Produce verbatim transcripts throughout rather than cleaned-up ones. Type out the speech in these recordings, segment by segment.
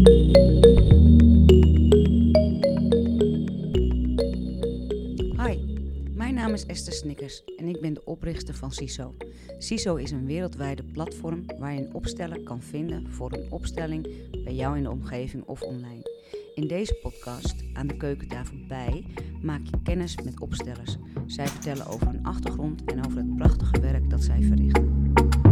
Hi, mijn naam is Esther Snickers en ik ben de oprichter van CISO. CISO is een wereldwijde platform waar je een opsteller kan vinden voor een opstelling bij jou in de omgeving of online. In deze podcast, aan de keukentafel bij, maak je kennis met opstellers. Zij vertellen over hun achtergrond en over het prachtige werk dat zij verrichten.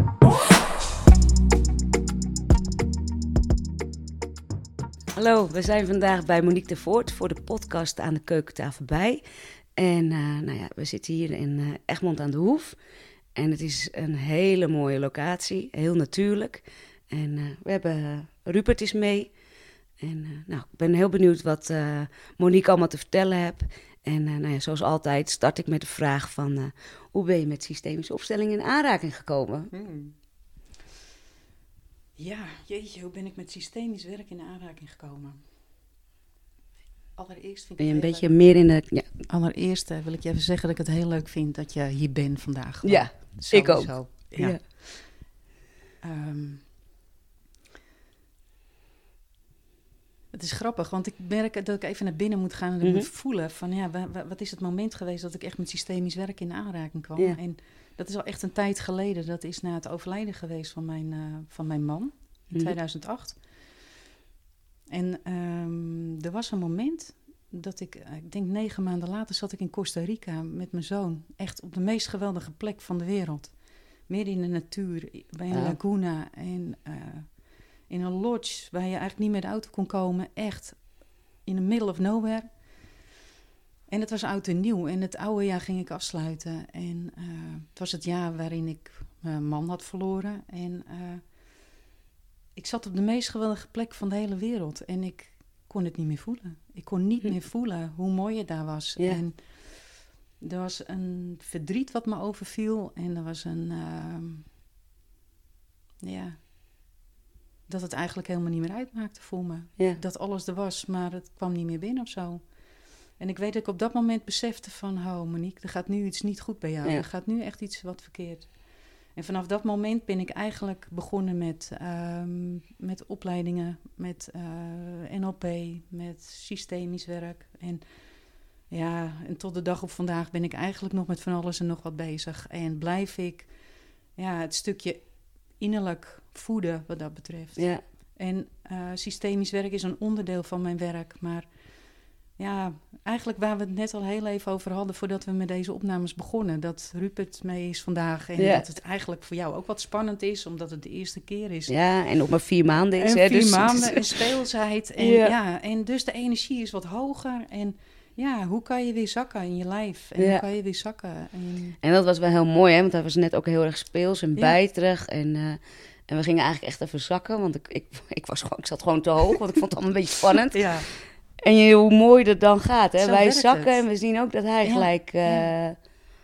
Hallo, we zijn vandaag bij Monique de Voort voor de podcast aan de keukentafel bij. En uh, nou ja, we zitten hier in uh, Egmond aan de Hoef. En het is een hele mooie locatie, heel natuurlijk. En uh, we hebben uh, Rupert is mee. En uh, nou, ik ben heel benieuwd wat uh, Monique allemaal te vertellen heeft. En uh, nou ja, zoals altijd start ik met de vraag van... Uh, hoe ben je met systemische opstellingen in aanraking gekomen? Hmm. Ja, jeetje, hoe ben ik met systemisch werk in aanraking gekomen? Allereerst vind Ben je ik een het beetje heel meer in de... Ja, leuk. Allereerst uh, wil ik je even zeggen dat ik het heel leuk vind dat je hier bent vandaag. Gewoon. ja ik ook. Sowieso. Ja. Ja. Um, het is grappig, want ik merk dat ik even naar binnen moet gaan en Mm-hmm. moet voelen van ja, wa- wa- wat is het moment geweest dat ik echt met systemisch werk in aanraking kwam. Ja. En dat is al echt een tijd geleden. Dat is na het overlijden geweest van mijn, uh, van mijn man in Mm-hmm. tweeduizend acht. En um, er was een moment dat ik, uh, ik denk negen maanden later zat ik in Costa Rica met mijn zoon. Echt op de meest geweldige plek van de wereld. Midden in de natuur, bij een Ja. laguna en uh, in een lodge waar je eigenlijk niet met de auto kon komen. Echt in the middle of nowhere. En het was oud en nieuw. En het oude jaar ging ik afsluiten. En uh, het was het jaar waarin ik mijn man had verloren. En uh, ik zat op de meest geweldige plek van de hele wereld. En ik kon het niet meer voelen. Ik kon niet Hm. meer voelen hoe mooi het daar was. Ja. En er was een verdriet wat me overviel. En er was een... Uh, ja... dat het eigenlijk helemaal niet meer uitmaakte voor me. Ja. Dat alles er was, maar het kwam niet meer binnen of zo. En ik weet dat ik op dat moment besefte van... oh Monique, er gaat nu iets niet goed bij jou. Ja. Er gaat nu echt iets wat verkeerd. En vanaf dat moment ben ik eigenlijk begonnen met, um, met opleidingen... met uh, N L P, met systemisch werk. En ja, en tot de dag op vandaag ben ik eigenlijk nog met van alles en nog wat bezig. En blijf ik ja, het stukje innerlijk voeden wat dat betreft. Ja. En uh, systemisch werk is een onderdeel van mijn werk. Maar ja, eigenlijk waar we het net al heel even over hadden... voordat we met deze opnames begonnen... dat Rupert mee is vandaag. En Ja. dat het eigenlijk voor jou ook wat spannend is... omdat het de eerste keer is. Ja, en nog maar vier maanden is. En hè, vier dus maanden en speelsheid. En, Ja. ja. en dus de energie is wat hoger. En ja, hoe kan je weer zakken in je lijf? En Ja. hoe kan je weer zakken? En, En dat was wel heel mooi, hè? Want hij was net ook heel erg speels en Ja. bijterig. En, uh, en we gingen eigenlijk echt even zakken, want ik, ik, ik, was gewoon, ik zat gewoon te hoog, want ik vond het allemaal een beetje spannend. ja. En je, hoe mooi dat dan gaat, hè? Zo Wij werkt zakken het. en we zien ook dat hij Ja. gelijk... Uh, ja.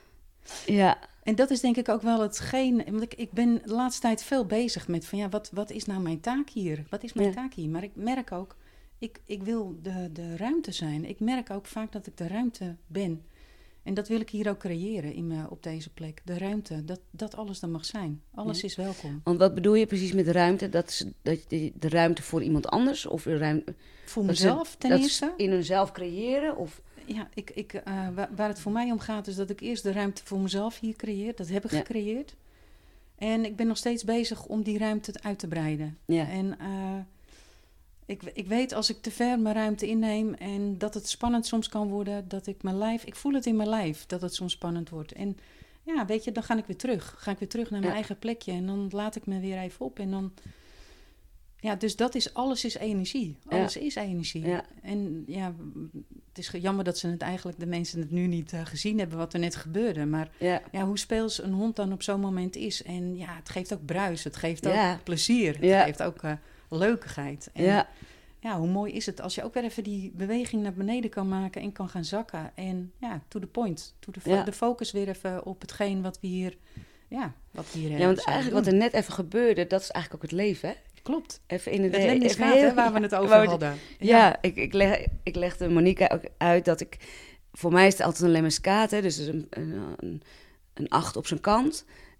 ja. En dat is denk ik ook wel hetgeen... Want ik, ik ben de laatste tijd veel bezig met van... ja, wat, wat is nou mijn taak hier? Wat is mijn Ja. taak hier? Maar ik merk ook... Ik, ik wil de, de ruimte zijn. Ik merk ook vaak dat ik de ruimte ben. En dat wil ik hier ook creëren in me, op deze plek. De ruimte, dat, dat alles er mag zijn. Alles Ja. is welkom. Want wat bedoel je precies met ruimte? Dat is dat de, de ruimte voor iemand anders? Of de ruimte... Voor dat ze- mezelf ten dat eerste. in hunzelf creëren? Of... Ja, ik, ik, uh, waar, waar het voor mij om gaat is dat ik eerst de ruimte voor mezelf hier creëer. Dat heb ik Ja. gecreëerd. En ik ben nog steeds bezig om die ruimte uit te breiden. Ja. En uh, ik, ik weet als ik te ver mijn ruimte inneem en dat het spannend soms kan worden, dat ik mijn lijf, ik voel het in mijn lijf dat het soms spannend wordt. En ja, weet je, dan ga ik weer terug. Ga ik weer terug naar mijn Ja. eigen plekje en dan laat ik me weer even op en dan... Ja, dus dat is, alles is energie. Alles Ja. is energie. Ja. En ja, het is jammer dat ze het eigenlijk, de mensen het nu niet uh, gezien hebben wat er net gebeurde. Maar Ja. ja, hoe speels een hond dan op zo'n moment is. En ja, het geeft ook bruis, het geeft Ja. ook plezier, het Ja. geeft ook uh, leukigheid. En Ja. ja, hoe mooi is het als je ook weer even die beweging naar beneden kan maken en kan gaan zakken. En ja, to the point. To the fo- Ja. De focus weer even op hetgeen wat we hier, ja, wat we hier Ja, uh, want zouden eigenlijk wat doen. er net even gebeurde, dat is eigenlijk ook het leven, hè? Klopt. Even in het, Het even lemniscaat, heel- hè, waar we het over waar we- hadden. Ja, ik, ik, leg, ik legde Monique ook uit dat ik... Voor mij is het altijd een lemniscaat, hè, dus een, een, een acht op zijn kant.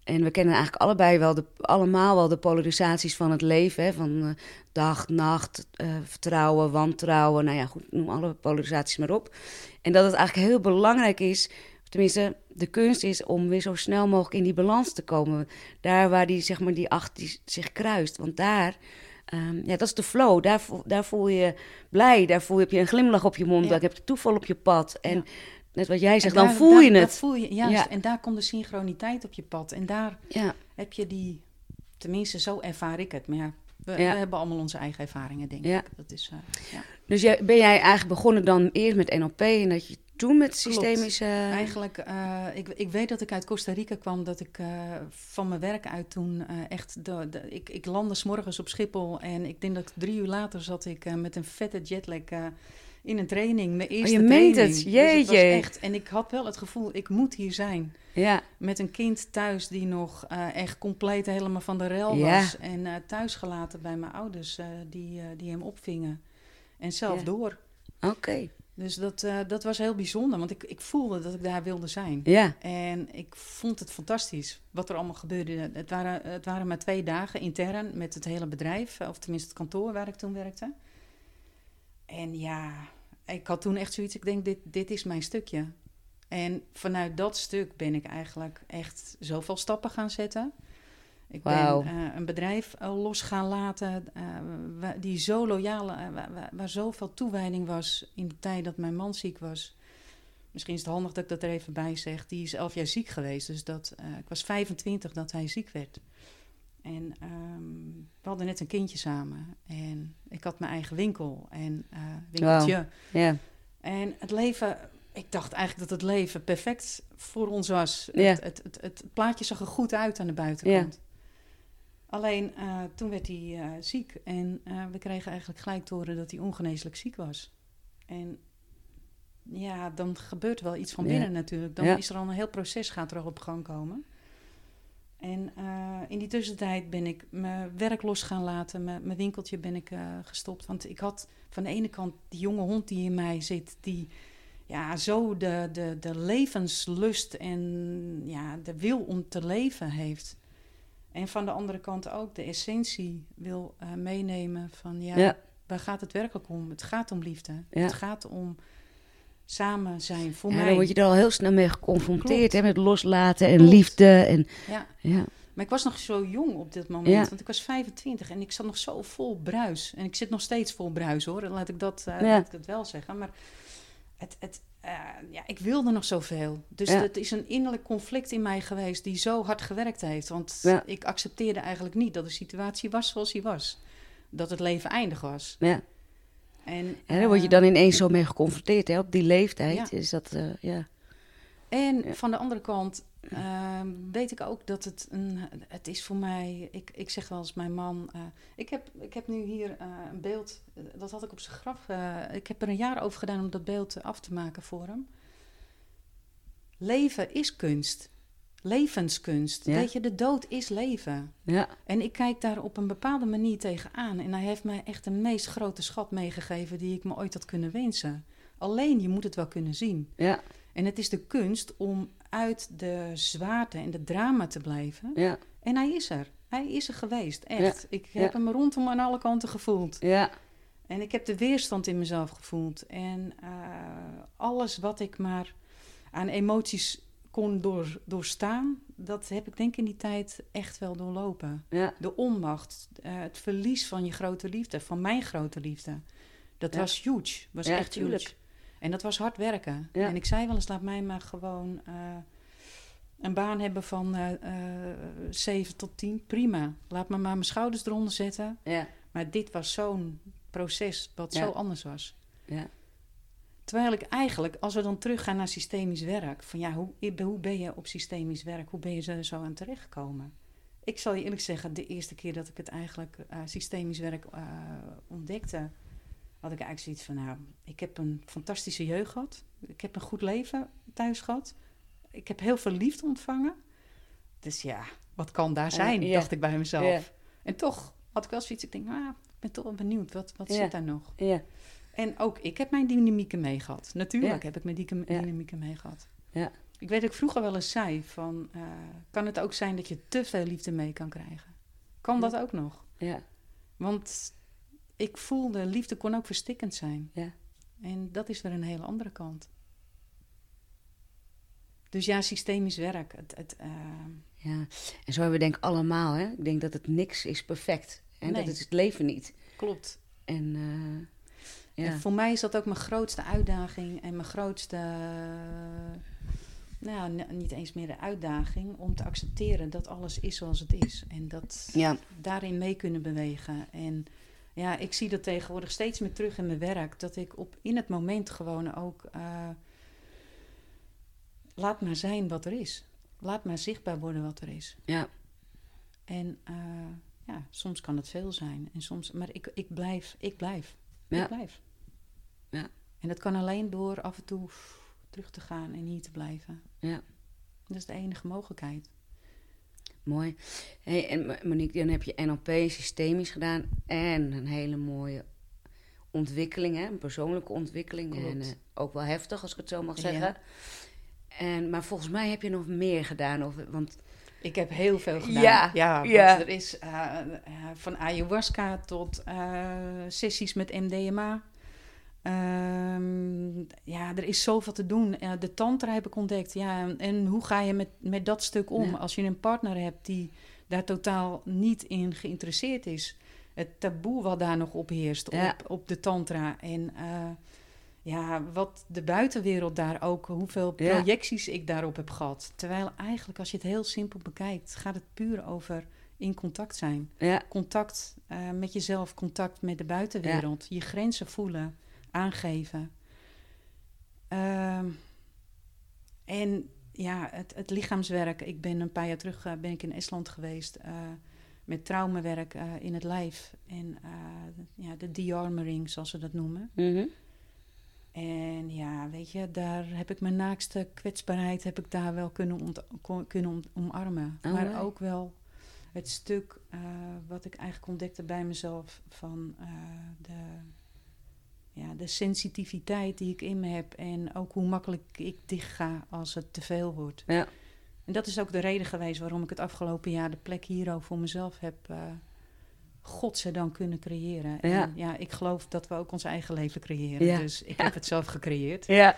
En we kennen eigenlijk allebei wel de, allemaal wel de polarisaties van het leven. Hè? Van uh, dag, nacht, uh, vertrouwen, wantrouwen. Nou ja, goed, noem alle polarisaties maar op. En dat het eigenlijk heel belangrijk is, tenminste, de kunst is om weer zo snel mogelijk in die balans te komen. Daar waar die, zeg maar, die acht die zich kruist. Want daar, um, ja, dat is de flow. Daar, daar voel je blij, daar voel je, heb je een glimlach op je mond, ja. Daar heb je toeval op je pad. En ja. Net wat jij zegt, daar, dan voel daar, je het. Dat voel je, juist. Ja. En daar komt de synchroniteit op je pad. En daar ja. heb je die, tenminste zo ervaar ik het. Maar ja, we, ja. we hebben allemaal onze eigen ervaringen, denk ja. ik. Dat is, uh, ja. Dus jij, ben jij eigenlijk begonnen dan eerst met N L P en dat je toen met systemische... Klopt. Eigenlijk, uh, ik, ik weet dat ik uit Costa Rica kwam, dat ik uh, van mijn werk uit toen uh, echt... De, de, ik, ik landde 's morgens op Schiphol en ik denk dat drie uur later zat ik uh, met een vette jetlag... Uh, in een training, mijn eerste oh, je training. meent het, jeetje. Dus het was echt, en ik had wel het gevoel, ik moet hier zijn. Ja. Met een kind thuis die nog uh, echt compleet helemaal van de rel ja. was. En uh, thuis gelaten bij mijn ouders uh, die, uh, die hem opvingen. En zelf ja. door. Oké. Okay. Dus dat, uh, dat was heel bijzonder, want ik, ik voelde dat ik daar wilde zijn. Ja. En ik vond het fantastisch wat er allemaal gebeurde. Het waren, het waren maar twee dagen intern met het hele bedrijf, of tenminste het kantoor waar ik toen werkte. En ja, ik had toen echt zoiets, ik denk, dit, dit is mijn stukje. En vanuit dat stuk ben ik eigenlijk echt zoveel stappen gaan zetten. Ik wow. ben uh, een bedrijf uh, los gaan laten uh, waar, die zo loyaal, uh, waar, waar, waar zoveel toewijding was in de tijd dat mijn man ziek was. Misschien is het handig dat ik dat er even bij zeg. Die is elf jaar ziek geweest, dus dat, uh, ik was vijfentwintig dat hij ziek werd. En um, we hadden net een kindje samen. En ik had mijn eigen winkel. En uh, winkeltje. Wow. Yeah. En het leven... Ik dacht eigenlijk dat het leven perfect voor ons was. Yeah. Het, het, het, het plaatje zag er goed uit aan de buitenkant. Yeah. Alleen, uh, toen werd hij uh, ziek. En uh, we kregen eigenlijk gelijk te horen dat hij ongeneeslijk ziek was. En ja, dan gebeurt wel iets van binnen yeah. natuurlijk. Dan yeah. is er al een heel proces gaat er al op gang komen. En uh, in die tussentijd ben ik mijn werk los gaan laten. Mijn, mijn winkeltje ben ik uh, gestopt. Want ik had van de ene kant die jonge hond die in mij zit... die ja, zo de, de, de levenslust en ja, de wil om te leven heeft. En van de andere kant ook de essentie wil uh, meenemen van... ja, ja, waar gaat het werkelijk om? Het gaat om liefde. Ja. Het gaat om... samen zijn voor ja, mij. Dan word je er al heel snel mee geconfronteerd, hè, met loslaten en Klopt. liefde. En, ja. ja. Maar ik was nog zo jong op dit moment, ja. want ik was vijfentwintig en ik zat nog zo vol bruis. En ik zit nog steeds vol bruis, hoor. Laat ik dat, uh, ja. laat ik dat wel zeggen. Maar het, het, uh, ja, ik wilde nog zoveel. Dus ja. het is een innerlijk conflict in mij geweest die zo hard gewerkt heeft. Want ja. ik accepteerde eigenlijk niet dat de situatie was zoals die was. Dat het leven eindig was. Ja. En, ja, daar word je dan ineens zo mee geconfronteerd, hè? Op die leeftijd. Ja. Is dat, uh, ja. En ja. van de andere kant uh, weet ik ook dat het een... Het is voor mij... Ik, ik zeg wel eens mijn man... Uh, ik, heb, ik heb nu hier uh, een beeld... Uh, dat had ik op zijn graf... Uh, ik heb er een jaar over gedaan om dat beeld uh, af te maken voor hem. Leven is kunst. Levenskunst. Ja. Weet je, de dood is leven. Ja. En ik kijk daar op een bepaalde manier tegenaan. En hij heeft mij echt de meest grote schat meegegeven die ik me ooit had kunnen wensen. Alleen, je moet het wel kunnen zien. Ja. En het is de kunst om uit de zwaarte en de drama te blijven. Ja. En hij is er. Hij is er geweest, echt. Ja. Ik heb ja. hem rondom aan alle kanten gevoeld. Ja. En ik heb de weerstand in mezelf gevoeld. En uh, alles wat ik maar aan emoties kon door, doorstaan... dat heb ik denk ik in die tijd echt wel doorlopen. Ja. De onmacht, uh, het verlies van je grote liefde, van mijn grote liefde. Dat ja. was huge, was ja, echt tuurlijk. huge. En dat was hard werken. Ja. En ik zei wel eens, laat mij maar gewoon uh, een baan hebben van uh, uh, zeven tot tien. Prima. Laat me maar mijn schouders eronder zetten. Ja. Maar dit was zo'n proces wat ja. zo anders was. Ja. Terwijl ik eigenlijk, als we dan teruggaan naar systemisch werk... van ja, hoe, hoe ben je op systemisch werk? Hoe ben je er zo aan terechtgekomen? Ik zal je eerlijk zeggen, de eerste keer dat ik het eigenlijk uh, systemisch werk uh, ontdekte... had ik eigenlijk zoiets van, nou, ik heb een fantastische jeugd gehad. Ik heb een goed leven thuis gehad. Ik heb heel veel liefde ontvangen. Dus ja, wat kan daar zijn, uh, yeah. dacht ik bij mezelf. Yeah. En toch had ik wel zoiets, ik denk, ah, ik ben toch wel benieuwd, wat, wat yeah. zit daar nog? Yeah. En ook ik heb mijn dynamieken mee gehad. Natuurlijk yeah. heb ik mijn dynamieken yeah. mee gehad. Yeah. Ik weet dat ik vroeger wel eens zei van... Uh, kan het ook zijn dat je te veel liefde mee kan krijgen? Kan Ja. dat ook nog? Ja. Want ik voelde, liefde kon ook verstikkend zijn. Ja. En dat is weer een hele andere kant. Dus ja, systemisch werk. Het, het, uh... ja, en zo hebben we denk ik allemaal, hè. Ik denk dat het niks is perfect. En Nee. dat is het leven niet. Klopt. En, uh, ja. En voor mij is dat ook mijn grootste uitdaging en mijn grootste... Nou, n- niet eens meer de uitdaging om te accepteren dat alles is zoals het is. En dat Ja. daarin mee kunnen bewegen. En ja, ik zie dat tegenwoordig steeds meer terug in mijn werk. Dat ik op, in het moment gewoon ook... Uh, laat maar zijn wat er is. Laat maar zichtbaar worden wat er is. Ja. En uh, ja, soms kan het veel zijn. En soms, maar ik, ik blijf, ik blijf. Ja. Ik blijf. Ja. En dat kan alleen door af en toe pff, terug te gaan en hier te blijven. Ja. Dat is de enige mogelijkheid. Mooi. Hey, en Monique, dan heb je N L P systemisch gedaan en een hele mooie ontwikkeling, hè? Een persoonlijke ontwikkeling. Klopt. En uh, ook wel heftig, als ik het zo mag zeggen. Ja. En, maar volgens mij heb je nog meer gedaan. Of, want... Ik heb heel veel gedaan. Ja, ja, want ja. er is uh, uh, van ayahuasca tot uh, sessies met M D M A. Um, ja, er is zoveel te doen. Uh, de tantra heb ik ontdekt. Ja, en hoe ga je met, met dat stuk om? Ja. Als je een partner hebt die daar totaal niet in geïnteresseerd is. Het taboe wat daar nog op heerst, Ja. op, op de tantra. En uh, ja, wat de buitenwereld daar ook, hoeveel Ja. projecties ik daarop heb gehad. Terwijl eigenlijk, als je het heel simpel bekijkt, gaat het puur over in contact zijn. Ja. Contact uh, met jezelf, contact met de buitenwereld. Ja. Je grenzen voelen, aangeven. Uh, en ja, het, het lichaamswerk. Ik ben een paar jaar terug uh, ben ik in Estland geweest uh, met traumawerk uh, in het lijf. En uh, ja, de de-armoring, zoals ze dat noemen. Mm-hmm. En ja, weet je, daar heb ik mijn naakste kwetsbaarheid heb ik daar wel kunnen, ont- kon, kunnen om, omarmen. Oh, maar nee. ook wel het stuk uh, wat ik eigenlijk ontdekte bij mezelf van uh, de, ja, de sensitiviteit die ik in me heb. En ook hoe makkelijk ik dicht ga als het te veel wordt. Ja. En dat is ook de reden geweest waarom ik het afgelopen jaar de plek hier ook voor mezelf heb... Uh, godzijdank kunnen creëren. Ja. En ja, ik geloof dat we ook ons eigen leven creëren. Ja. Dus ik Ja. heb het zelf gecreëerd. Ja.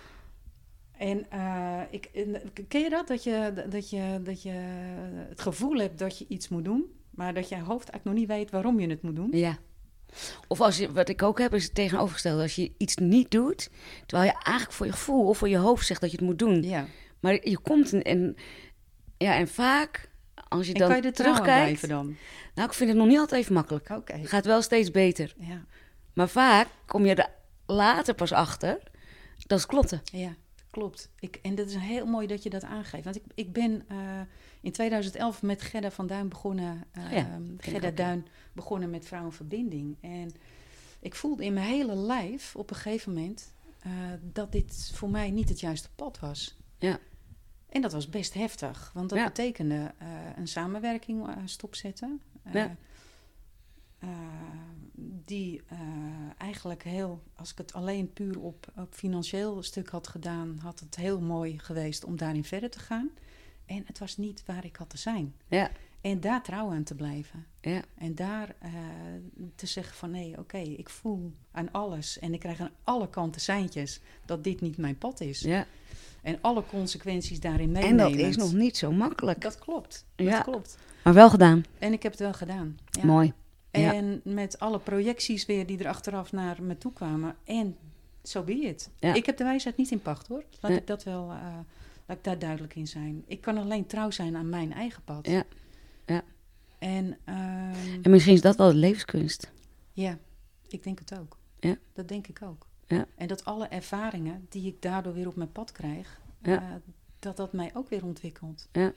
En uh, ik, ken je dat? Dat je, dat, je, dat je het gevoel hebt dat je iets moet doen... maar dat je hoofd eigenlijk nog niet weet waarom je het moet doen. Ja. Of als je, wat ik ook heb, is het tegenovergestelde. Als je iets niet doet, terwijl je eigenlijk voor je gevoel of voor je hoofd zegt dat je het moet doen. Ja. Maar je komt en, en, ja, en vaak, als je En dan kan je er trouw aan terugkijkt... blijven dan? Nou, ik vind het nog niet altijd even makkelijk. Oké. Het gaat wel steeds beter. Ja. Maar vaak kom je er later pas achter. Dat is klotten. Ja, klopt. Ik, en dat is heel mooi dat je dat aangeeft. Want ik, ik ben uh, in tweeduizend elf met Gerda van Duin begonnen. Uh, Ja, Gerda ook, Duin begonnen met Vrouwenverbinding. En ik voelde in mijn hele lijf op een gegeven moment... Uh, dat dit voor mij niet het juiste pad was. Ja. En dat was best heftig. Want dat Ja. betekende uh, een samenwerking uh, stopzetten. Uh, Ja. uh, die uh, eigenlijk heel... Als ik het alleen puur op, op financieel stuk had gedaan... had het heel mooi geweest om daarin verder te gaan. En het was niet waar ik had te zijn. Ja. En daar trouw aan te blijven. Ja. En daar uh, te zeggen van... nee, oké, okay, ik voel aan alles... en ik krijg aan alle kanten seintjes... dat dit niet mijn pad is. Ja. En alle consequenties daarin En meenemen. dat is nog niet zo makkelijk. Dat klopt. Ja. Dat klopt. Maar wel gedaan. En ik heb het wel gedaan. Ja. Mooi. Ja. En met alle projecties weer die er achteraf naar me toe kwamen. En zo be it. Ja. Ik heb de wijsheid niet in pacht, hoor. Laat Nee. ik dat wel... Uh, laat ik daar duidelijk in zijn. Ik kan alleen trouw zijn aan mijn eigen pad. Ja. Ja. En, uh, En misschien is dat wel de levenskunst. ja, ik denk het ook. Ja. Dat denk ik ook. Ja. En dat alle ervaringen die ik daardoor weer op mijn pad krijg... Ja. Uh, dat dat mij ook weer ontwikkelt. Ja.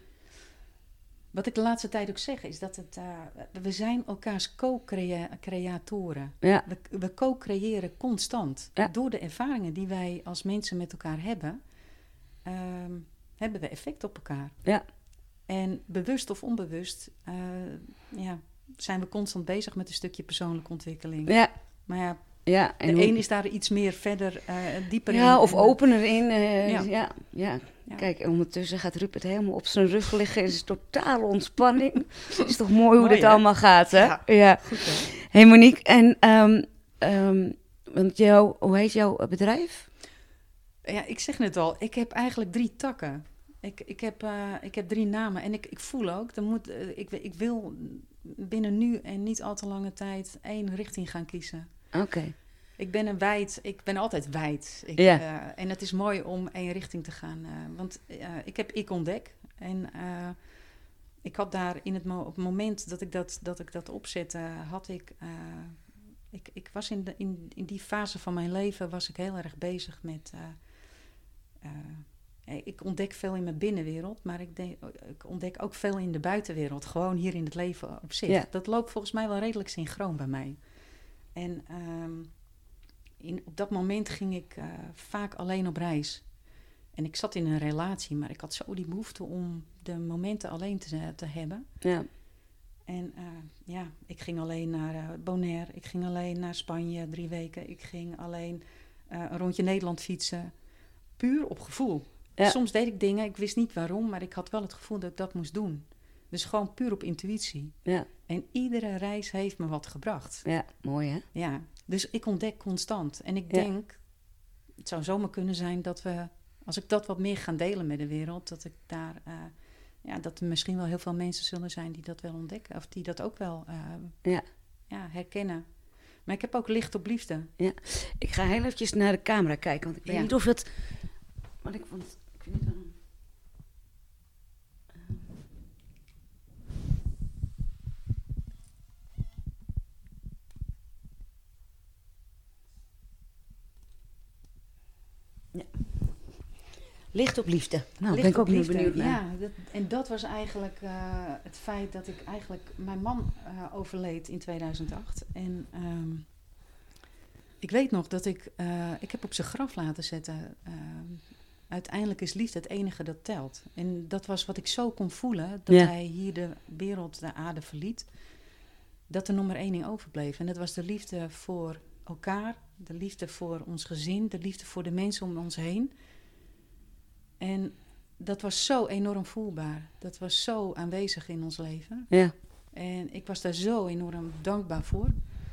Wat ik de laatste tijd ook zeg, is dat het, uh, we zijn elkaars co-creatoren. Ja. We, we co-creëren constant. Ja. Door de ervaringen die wij als mensen met elkaar hebben... Uh, hebben we effect op elkaar. Ja. En bewust of onbewust... Uh, ja, zijn we constant bezig met een stukje persoonlijke ontwikkeling. Ja. Maar ja, Ja. de En hoe... een is daar iets meer verder, uh, dieper in. Ja, of en, opener in. Uh, ja. ja. Ja. Ja. Kijk, en ondertussen gaat Rupert helemaal op zijn rug liggen in zijn totale ontspanning. Het is toch mooi hoe Mooi, dit hè? allemaal gaat, hè? Ja. Ja. Goed, hè? Hey Monique, en um, um, want jou, hoe heet jouw bedrijf? Ja, ik zeg net al, ik heb eigenlijk drie takken. Ik, ik, heb, uh, ik heb drie namen en ik, ik voel ook, dan moet, uh, ik, ik wil binnen nu en niet al te lange tijd één richting gaan kiezen. Oké. Okay. Ik ben een wijd, ik ben altijd wijd. Ik, ja. uh, en het is mooi om één richting te gaan. Uh, want uh, ik heb Ik Ontdek. En uh, ik had daar in het, mo- op het moment dat ik dat, dat, ik dat opzette, had ik... Uh, ik, ik was in, de, in, in die fase van mijn leven was ik heel erg bezig met... Uh, uh, ik ontdek veel in mijn binnenwereld, maar ik, de, ik ontdek ook veel in de buitenwereld. Gewoon hier in het leven op zich. Ja. Dat loopt volgens mij wel redelijk synchroon bij mij. En... Um, In, op dat moment ging ik uh, vaak alleen op reis. En ik zat in een relatie, maar ik had zo die behoefte om de momenten alleen te, te hebben. Ja. En uh, ja, ik ging alleen naar uh, Bonaire, ik ging alleen naar Spanje drie weken. Ik ging alleen uh, een rondje Nederland fietsen. Puur op gevoel. Ja. Soms deed ik dingen, ik wist niet waarom, maar ik had wel het gevoel dat ik dat moest doen. Dus gewoon puur op intuïtie. Ja. En iedere reis heeft me wat gebracht. Ja, mooi hè? Ja, dus ik ontdek constant. En ik ja. denk, het zou zomaar kunnen zijn dat we, als ik dat wat meer ga delen met de wereld, dat ik daar, uh, ja, dat er misschien wel heel veel mensen zullen zijn die dat wel ontdekken. Of die dat ook wel uh, ja. Ja, herkennen. Maar ik heb ook licht op liefde. Ja, ik ga heel eventjes naar de camera kijken, want ik weet ja. niet of het... Want ik, want, ik weet niet waarom... Ja. Licht op liefde. Nou, Licht ben ik ook liefde. benieuwd naar. Ja, dat, en dat was eigenlijk uh, het feit dat ik eigenlijk... Mijn man uh, overleed in tweeduizend acht. En um, ik weet nog dat ik... Uh, ik heb op zijn graf laten zetten... Uh, uiteindelijk is liefde het enige dat telt. En dat was wat ik zo kon voelen... dat ja. hij hier de wereld, de aarde verliet... dat er nog maar één ding overbleef. En dat was de liefde voor elkaar... de liefde voor ons gezin... de liefde voor de mensen om ons heen... En dat was zo enorm voelbaar. Dat was zo aanwezig in ons leven. Ja. En ik was daar zo enorm dankbaar voor.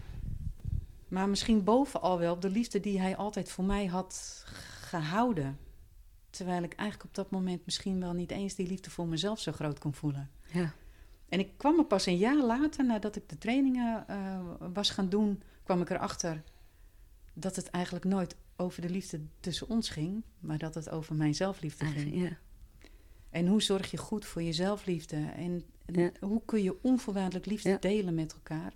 Maar misschien bovenal wel de liefde die hij altijd voor mij had gehouden. Terwijl ik eigenlijk op dat moment misschien wel niet eens die liefde voor mezelf zo groot kon voelen. Ja. En ik kwam er pas een jaar later, nadat ik de trainingen uh, was gaan doen, kwam ik erachter dat het eigenlijk nooit over de liefde tussen ons ging, maar dat het over mijn zelfliefde ging. Ja. En hoe zorg je goed voor je zelfliefde? En, en ja. hoe kun je onvoorwaardelijk liefde ja. delen met elkaar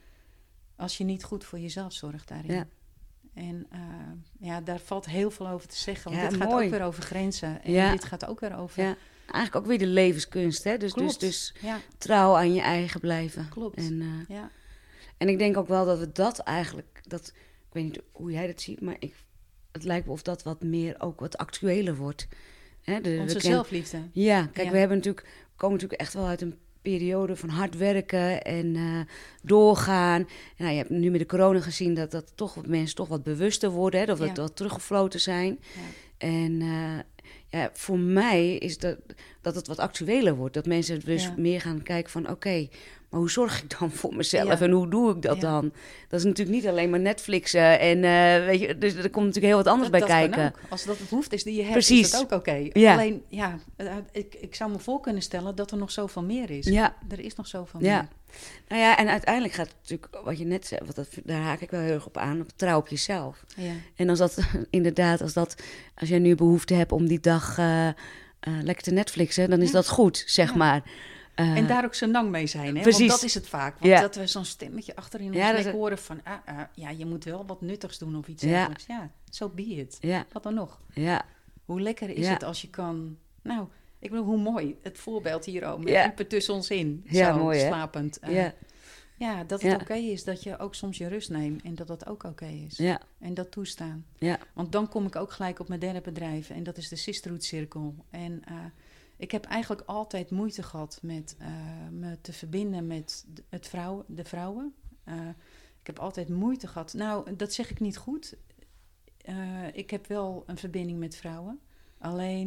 als je niet goed voor jezelf zorgt daarin? Ja. En uh, ja, daar valt heel veel over te zeggen, want ja, dit mooi. gaat ook weer over grenzen. En ja. dit gaat ook weer over... Ja. Eigenlijk ook weer de levenskunst, hè? Dus, dus, dus ja. trouw aan je eigen blijven. Klopt, en, uh, ja. En ik denk ook wel dat we dat eigenlijk... Dat, ik weet niet hoe jij dat ziet, maar ik, het lijkt me of dat wat meer ook wat actueler wordt. Hè, de, Onze zelfliefde. Ja, kijk, ja. we hebben natuurlijk, we komen natuurlijk echt wel uit een periode van hard werken en uh, doorgaan. Nou, je hebt nu met de corona gezien dat, dat toch wat mensen toch wat bewuster worden, hè, dat we ja. wat teruggefloten zijn. Ja. En uh, ja, voor mij is dat, dat het wat actueler wordt. Dat mensen dus ja. meer gaan kijken van oké, okay, maar hoe zorg ik dan voor mezelf ja. en hoe doe ik dat ja. dan? Dat is natuurlijk niet alleen maar Netflixen en uh, weet je, dus er komt natuurlijk heel wat anders dat, bij dat kijken. Ook. Als dat de behoefte is die je hebt, Precies. is dat ook oké. Okay. Ja. Alleen, ja, uh, ik, ik zou me voor kunnen stellen dat er nog zoveel meer is. Ja. Er is nog zoveel ja. meer. Nou ja, en uiteindelijk gaat het natuurlijk, wat je net zei, want dat, daar haak ik wel heel erg op aan, op trouw op jezelf. Ja. En als dat inderdaad, als dat, als jij nu behoefte hebt om die dag uh, uh, lekker te Netflixen, dan is ja. dat goed, zeg ja. maar. Uh, en daar ook zo lang mee zijn, hè? Precies. Want dat is het vaak. Want ja. dat we zo'n stemmetje achterin ons ja, nek dat... horen van... Ah, ah, ja, je moet wel wat nuttigs doen of iets ja. dergelijks. Ja, so be it. Ja. Wat dan nog? Ja. Hoe lekker is ja. het als je kan... Nou, ik bedoel, hoe mooi. Het voorbeeld hier ook. Met ja. dieper tussen ons in. Ja, zo, mooi, hè? slapend. Uh, ja. ja, dat het ja. oké okay is dat je ook soms je rust neemt. En dat dat ook oké okay is. Ja. En dat toestaan. Ja. Want dan kom ik ook gelijk op mijn derde bedrijf. En dat is de Sisterhood Cirkel. En... Uh, ik heb eigenlijk altijd moeite gehad met uh, me te verbinden met de, het vrouw, de vrouwen. Uh, ik heb altijd moeite gehad. Nou, dat zeg ik niet goed. Uh, ik heb wel een verbinding met vrouwen. Alleen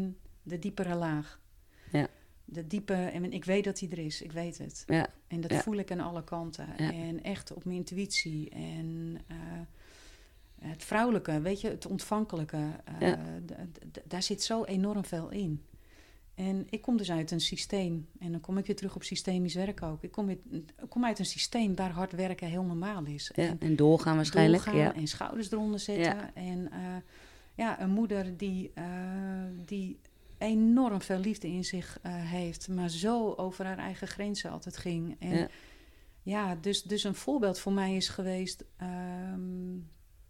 De diepere laag. Ja. De diepe, en ik weet dat die er is, ik weet het. Ja. En dat Ja. voel ik aan alle kanten. Ja. En echt op mijn intuïtie en uh, het vrouwelijke, weet je, het ontvankelijke. Uh, Ja. d- d- daar zit zo enorm veel in. En ik kom dus uit een systeem, en dan kom ik weer terug op systemisch werk ook. Ik kom, weer, ik kom uit een systeem waar hard werken heel normaal is. Ja. En, En doorgaan waarschijnlijk. doorgaan Ja. en schouders eronder zetten. Ja. En uh, ja, een moeder die, uh, die enorm veel liefde in zich uh, heeft, maar zo over haar eigen grenzen altijd ging. En Ja. ja, dus, dus een voorbeeld voor mij is geweest, um,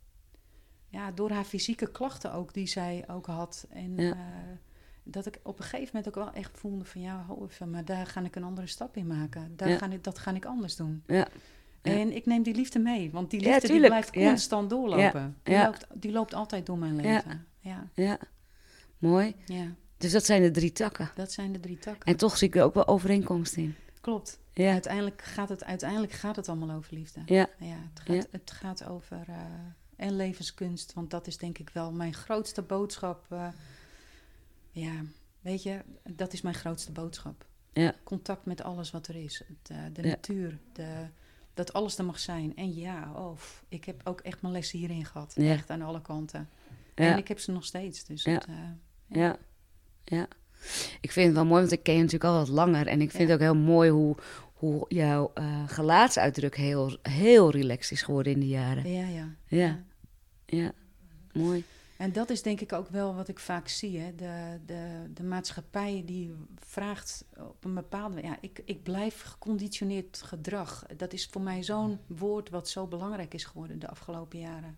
ja, door haar fysieke klachten ook, die zij ook had. En Ja. uh, dat ik op een gegeven moment ook wel echt voelde van, ja, hou even, maar daar ga ik een andere stap in maken. Daar Ja. ga ik, dat ga ik anders doen. Ja. Ja. En ik neem die liefde mee, want die Ja, liefde die tuurlijk. blijft Ja. constant doorlopen. Ja. Die, Ja. loopt, die loopt altijd door mijn leven. Ja. Ja. Ja. Mooi. Ja, Dus dat zijn de drie takken. dat zijn de drie takken. En toch zie ik er ook wel overeenkomst in. Klopt. Ja. Uiteindelijk, gaat het, uiteindelijk gaat het allemaal over liefde. Ja. Ja, het, gaat, Ja. het gaat over... Uh, en levenskunst, want dat is denk ik wel mijn grootste boodschap. Uh, ja, weet je, dat is mijn grootste boodschap. Ja. Contact met alles wat er is. Het, uh, de Ja. natuur, de, dat alles er mag zijn. En ja, oh, ik heb ook echt mijn lessen hierin gehad. Ja. Echt aan alle kanten. Ja. En ik heb ze nog steeds. Dus Ja. het, uh, ja. Ja. Ja. Ik vind het wel mooi, want ik ken je natuurlijk al wat langer. En ik vind Ja. het ook heel mooi hoe, hoe jouw uh, gelaatsuitdruk heel, heel relaxed is geworden in de jaren. Ja, ja. Ja. Ja. Mooi. En dat is denk ik ook wel wat ik vaak zie. Hè? De, de, de maatschappij die vraagt op een bepaalde... Ja, ik, ik blijf geconditioneerd gedrag. Dat is voor mij zo'n woord wat zo belangrijk is geworden de afgelopen jaren.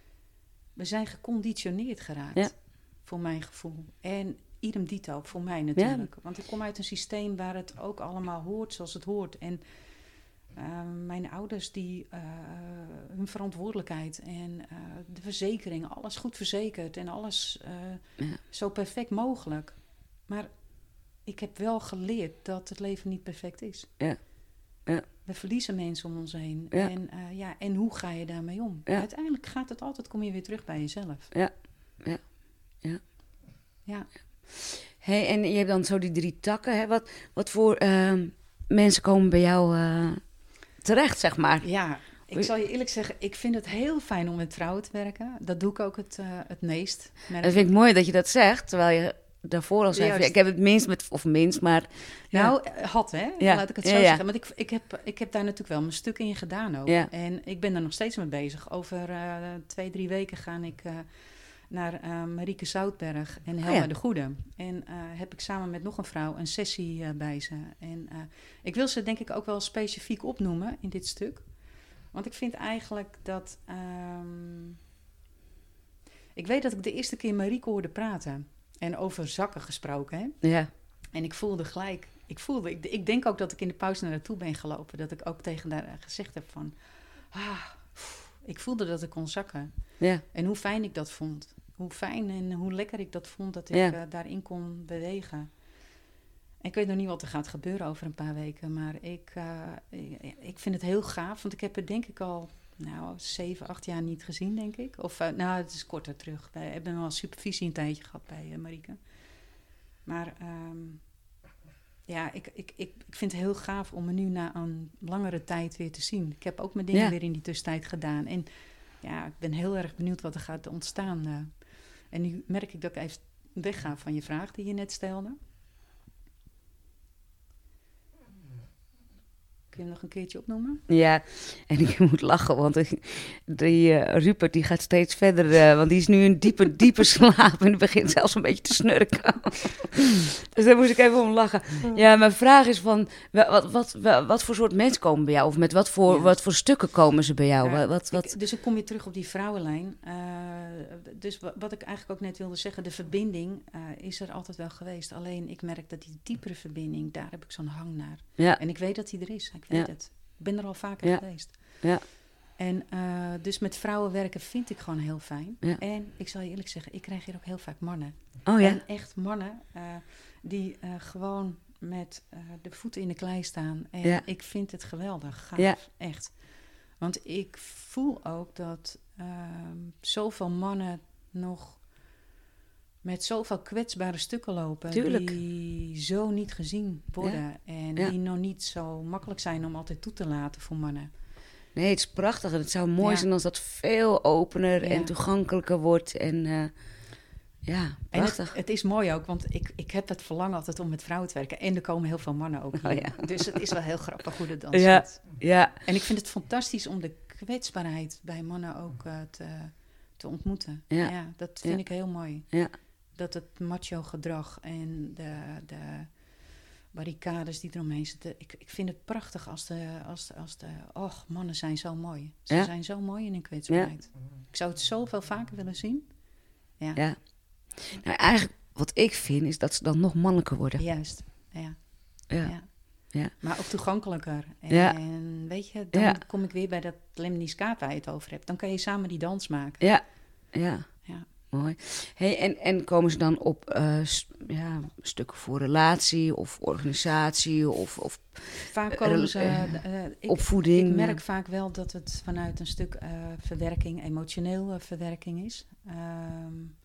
We zijn geconditioneerd geraakt, Ja. voor mijn gevoel. En idem dito, voor mij natuurlijk. Ja. Want ik kom uit een systeem waar het ook allemaal hoort zoals het hoort. En uh, mijn ouders, die uh, hun verantwoordelijkheid en uh, de verzekering, alles goed verzekerd en alles uh, ja. zo perfect mogelijk. Maar ik heb wel geleerd dat het leven niet perfect is. Ja. Ja. We verliezen mensen om ons heen. Ja. En, uh, ja, en hoe ga je daarmee om? Ja. Uiteindelijk gaat het altijd, kom je weer terug bij jezelf. Ja. Ja. Ja. Ja. Hey, en je hebt dan zo die drie takken. Hè? Wat, wat voor uh, mensen komen bij jou uh, terecht, zeg maar? Ja, ik zal je eerlijk zeggen, ik vind het heel fijn om met vrouwen te werken. Dat doe ik ook het, uh, het meest. Dat vind ik mooi dat je dat zegt, terwijl je daarvoor al zei, ja, ik heb het minst met, of minst, maar... Nou, ja. had hè, ja. laat ik het zo ja, ja. zeggen. Want ik, ik, heb, ik heb daar natuurlijk wel mijn stuk in gedaan ook. Ja. En ik ben er nog steeds mee bezig. Over uh, twee, drie weken ga ik uh, naar uh, Marieke Zoutberg en Helma oh, ja. de Goede. En uh, heb ik samen met nog een vrouw een sessie uh, bij ze. En uh, ik wil ze denk ik ook wel specifiek opnoemen in dit stuk. Want ik vind eigenlijk dat... Um, ik weet dat ik de eerste keer Marieke hoorde praten. En over zakken gesproken, hè? Ja. En ik voelde gelijk... Ik, voelde, ik, ik denk ook dat ik in de pauze naar naartoe ben gelopen. Dat ik ook tegen haar gezegd heb van... Ah, pff, ik voelde dat ik kon zakken. Ja. En hoe fijn ik dat vond. Hoe fijn en hoe lekker ik dat vond dat ik ja. uh, daarin kon bewegen. En ik weet nog niet wat er gaat gebeuren over een paar weken. Maar ik, uh, ik, ik vind het heel gaaf. Want ik heb het denk ik al... Nou, zeven, acht jaar niet gezien, denk ik. Of, uh, nou, het is korter terug. We hebben wel supervisie een tijdje gehad bij uh, Marieke. Maar um, ja, ik, ik, ik, ik vind het heel gaaf om me nu na een langere tijd weer te zien. Ik heb ook mijn dingen ja. weer in die tussentijd gedaan. En ja, ik ben heel erg benieuwd wat er gaat ontstaan. Uh. En nu merk ik dat ik even wegga van je vraag die je net stelde. Kun je hem nog een keertje opnoemen? Ja, en ik moet lachen, want die uh, Rupert die gaat steeds verder, uh, want die is nu in diepe, diepe slaap en die begint zelfs een beetje te snurken. Dus daar moest ik even om lachen. Ja, mijn vraag is van, wat, wat, wat, wat voor soort mensen komen bij jou? Of met wat voor, ja. wat voor stukken komen ze bij jou? Ja, wat, wat... Ik, dus ik kom weer terug op die vrouwenlijn. Uh, dus wat, wat ik eigenlijk ook net wilde zeggen, de verbinding uh, is er altijd wel geweest. Alleen ik merk dat die diepere verbinding, daar heb ik zo'n hang naar. Ja. En ik weet dat die er is. Ik weet ja. het. Ik ben er al vaker ja. geweest. Ja. En uh, dus met vrouwen werken vind ik gewoon heel fijn. Ja. En ik zal je eerlijk zeggen, ik krijg hier ook heel vaak mannen. Oh ja? En echt mannen uh, die uh, gewoon met uh, de voeten in de klei staan. En ja. ik vind het geweldig, gaaf, ja. echt. Want ik voel ook dat uh, zoveel mannen nog met zoveel kwetsbare stukken lopen. Tuurlijk. Die zo niet gezien worden. Ja. En Ja. die nog niet zo makkelijk zijn om altijd toe te laten voor mannen. Nee, het is prachtig. En het zou mooi Ja. zijn als dat veel opener Ja. en toegankelijker wordt. En uh, ja, En prachtig. het, het is mooi ook, want ik, ik heb het verlangen altijd om met vrouwen te werken. En er komen heel veel mannen ook hier. Oh, ja. Dus het is wel heel grappig hoe dat dan Ja, zit. ja, En ik vind het fantastisch om de kwetsbaarheid bij mannen ook uh, te, te ontmoeten. Ja. Ja, dat vind Ja. ik heel mooi. ja, Dat het macho gedrag en de, de barricades die eromheen zitten. Ik, ik vind het prachtig als de, als de, als de... Och, mannen zijn zo mooi. Ze Ja. zijn zo mooi in hun kwetsbaarheid. Ik zou het zoveel vaker willen zien. Ja, ja. Nou, eigenlijk wat ik vind is dat ze dan nog mannelijker worden. juist. Ja. Ja, Ja. ja. Maar ook toegankelijker. En Ja. weet je, dan Ja. kom ik weer bij dat lemniscaat waar je het over hebt. Dan kan je samen die dans maken. ja, ja. Ja. Mooi. Hey, en, en komen ze dan op uh, s- ja, stukken voor relatie of organisatie of, of Vaak komen ze... Uh, uh, ik, opvoeding? Ik merk vaak wel dat het vanuit een stuk uh, verwerking, emotioneel uh, verwerking is. Um,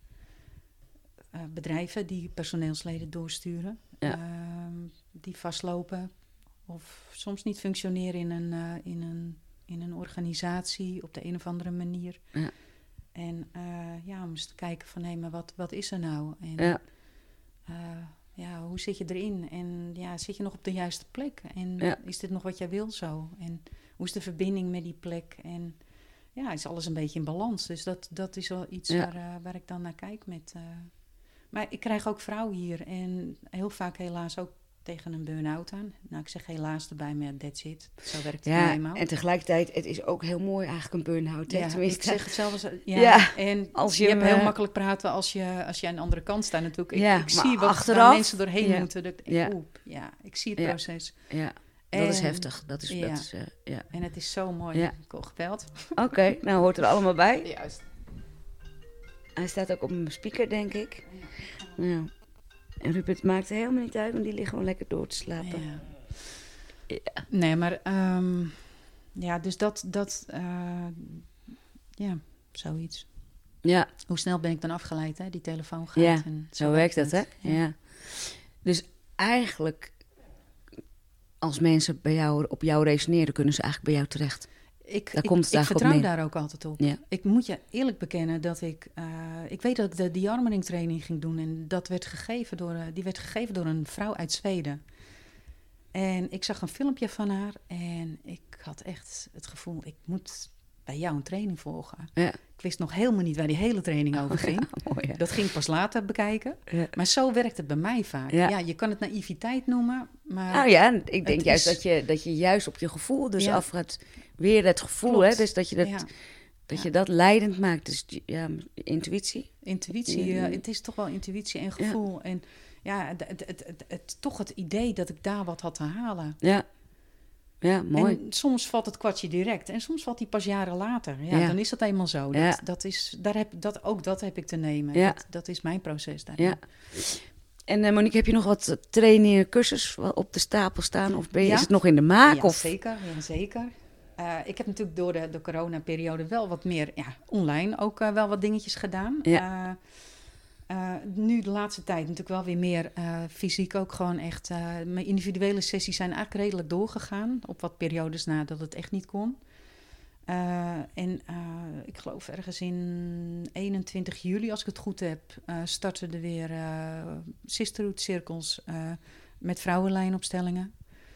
uh, bedrijven die personeelsleden doorsturen, Ja. um, die vastlopen of soms niet functioneren in een, uh, in een, in een organisatie op de een of andere manier. Ja. En uh, ja, om eens te kijken van, hé, maar wat, wat is er nou? En, Ja. uh, ja, hoe zit je erin? En ja, zit je nog op de juiste plek? En Ja. is dit nog wat jij wil zo? En hoe is de verbinding met die plek? En ja, is alles een beetje in balans? Dus dat, dat is wel iets Ja. waar, uh, waar ik dan naar kijk met... Uh... Maar ik krijg ook vrouwen hier en heel vaak helaas ook tegen een burn-out aan. Nou, ik zeg helaas erbij, maar that's it. Zo werkt het Ja, eenmaal. en tegelijkertijd, het is ook heel mooi eigenlijk een burn-out. Hè? Ja, Tenminste, ik zeg het zelf als... Ja, Ja, en als je, je hebt hem, heel uh, makkelijk praten als je, als je aan de andere kant staat natuurlijk. Ik, Ja, ik maar zie wat achteraf- waar mensen doorheen ja. moeten. Dat ik, Ja. oep, ja, ik zie het Ja. proces. ja, dat En- is heftig. Dat is, ja. dat is uh, ja. En het is zo mooi. Ja. Ik heb al gebeld. Oké, okay, nou hoort er allemaal bij. Juist. Hij staat ook op mijn speaker, denk ik. Ja. En Ruben, het maakt helemaal niet uit, want die liggen gewoon lekker door te slapen. Ja. Ja. Nee, maar... Um, ja, dus dat... dat uh, ja, zoiets. Ja, Hoe snel ben ik dan afgeleid, hè? Die telefoon gaat. Ja, en zo werkt dat, hè? het. Ja. ja. Dus eigenlijk, als mensen bij jou, op jou resoneren, kunnen ze eigenlijk bij jou terecht. Ik, Daar ik, komt het ik eigenlijk op vertrouw neer. daar ook altijd op. Ja. Ik moet je eerlijk bekennen dat ik... Uh, ik weet dat ik de de-armoring training ging doen. En dat werd gegeven door, uh, die werd gegeven door een vrouw uit Zweden. En ik zag een filmpje van haar. En ik had echt het gevoel, ik moet bij jou een training volgen. Ja. Ik wist nog helemaal niet waar die hele training over ging. Ja, mooi, hè? Dat ging ik pas later bekijken. Ja. Maar zo werkt het bij mij vaak. Ja. Ja, je kan het naïviteit noemen, maar... Nou ja, ik denk het juist is- dat, je, dat je juist op je gevoel dus Ja. af gaat. Weer het gevoel, Klopt. hè? Dus dat je dat, Ja. dat, Ja. je dat leidend maakt. Dus ja, intuïtie. Intuïtie, Ja. eh, het is toch wel intuïtie en gevoel. En ja, het, het, het, het, het- toch het idee dat ik daar wat had te halen. Ja, ja mooi. En soms valt het kwartje direct en soms valt die pas jaren later. Ja, Ja. dan is dat eenmaal zo. Ja. Dat, dat is, daar heb, dat, ook dat heb ik te nemen. Ja. Dat, dat is mijn proces daarin. Ja. En uh, Monique, heb je nog wat trainingen, cursus wel op de stapel staan? Of ben je, Ja. is het nog in de maak? Ja, of? zeker. Ja, zeker. Uh, ik heb natuurlijk door de, de coronaperiode wel wat meer ja, online ook uh, wel wat dingetjes gedaan. Ja. Uh, uh, nu de laatste tijd natuurlijk wel weer meer uh, fysiek ook gewoon echt... Uh, mijn individuele sessies zijn eigenlijk redelijk doorgegaan. Op wat periodes na dat het echt niet kon. Uh, en uh, ik geloof ergens in eenentwintig juli, als ik het goed heb... Uh, starten er weer uh, sisterhood cirkels uh, met vrouwenlijnopstellingen.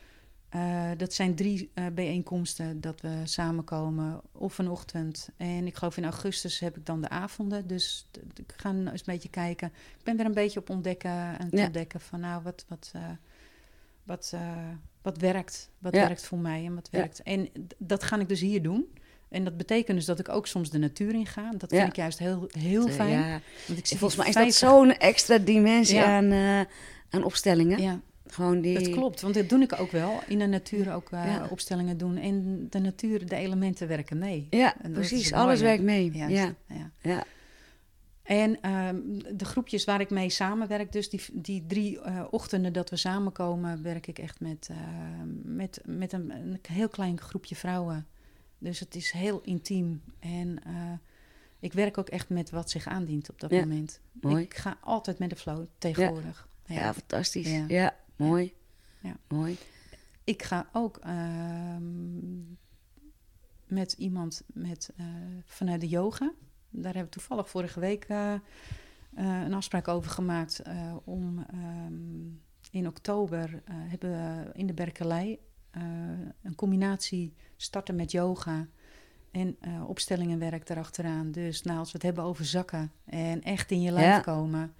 Uh, dat zijn drie uh, bijeenkomsten dat we samenkomen of een ochtend. En ik geloof in augustus heb ik dan de avonden. Dus d- d- ik ga eens een beetje kijken. Ik ben weer een beetje op ontdekken aan het Ja. ontdekken van nou, wat, wat, uh, wat, uh, wat werkt. Wat Ja. werkt voor mij en wat Ja. werkt. En d- dat ga ik dus hier doen. En dat betekent dus dat ik ook soms de natuur in ga. Dat Ja. vind ik juist heel, heel fijn. Ja. Want ik En zie volgens mij is die dat vijftig zo'n extra dimensie Ja. aan, uh, aan opstellingen. Ja. Gewoon die... Dat klopt, want dat doe ik ook wel. In de natuur ook uh, Ja. opstellingen doen. En de natuur, de elementen werken mee. Ja, En dat is precies. het Alles mooie. werkt mee. Juist, Ja. ja. Ja. En um, de groepjes waar ik mee samenwerk, dus die, die drie uh, ochtenden dat we samenkomen, werk ik echt met, uh, met, met een, een heel klein groepje vrouwen. Dus het is heel intiem. En uh, ik werk ook echt met wat zich aandient op dat Ja, moment. mooi. Ik ga altijd met de flow tegenwoordig. Ja, Ja, ja fantastisch. Ja. Ja, mooi. Ja. Mooi. Ik ga ook ehm, met iemand met, uh, vanuit de yoga. Daar hebben we toevallig vorige week uh, uh, een afspraak over gemaakt. Uh, om um, in oktober uh, hebben we in de Berkeley uh, een combinatie starten met yoga en uh, opstellingenwerk erachteraan. Dus nou, als we het hebben over zakken en echt in je lijf Ja. komen.